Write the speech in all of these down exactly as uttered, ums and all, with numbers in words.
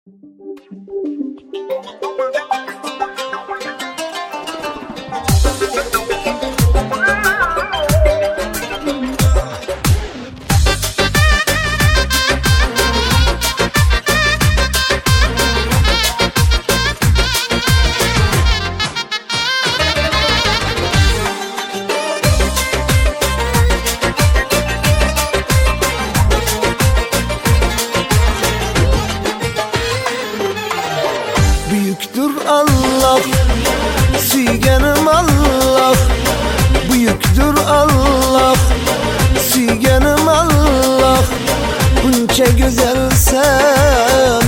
Büyüktür Allah, suygenim Allah. Büyüktür Allah, suygenim Allah. Bunca güzelsen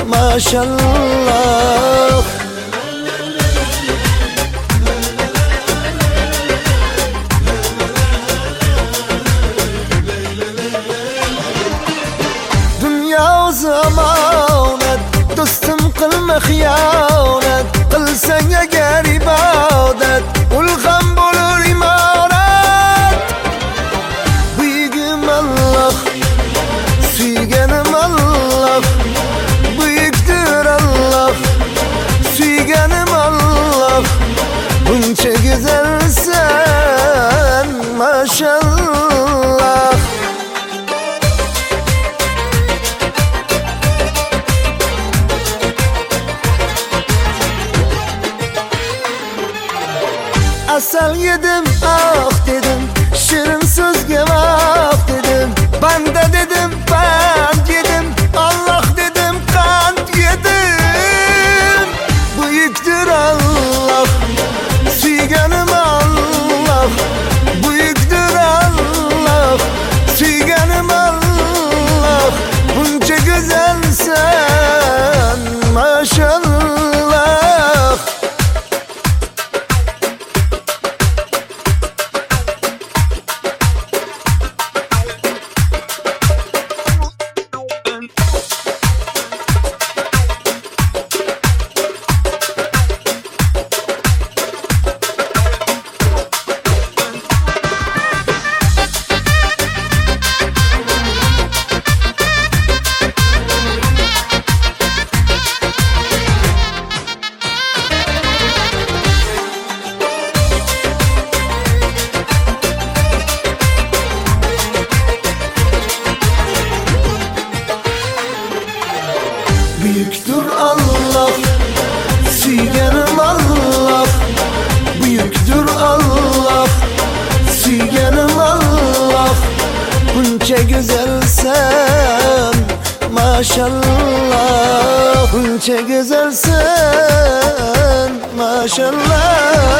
maşallah. Dünya zamanet, dostum qilma xiyonet. Qilsang agar ibodat, ulg'am bo'lur imorat. Buyugim Allah, suyganim Allah. Buyukdir Allah, suyganim Allah. Buncha go'zalsan maşallah. Asal yedim, ah dedim, şirin sözge vah dedim. Banda dedim, band yedim, Allah dedim, kant yedim. Büyüktür Allah, suyganim Allah. Büyüktür Allah, suyganim Allah. Bunca güzelsen maşallah. Büyüktür Allah, suyganim Allah. Büyüktür Allah, suyganim Allah. Buncha güzelsen maşallah. Buncha güzelsen maşallah.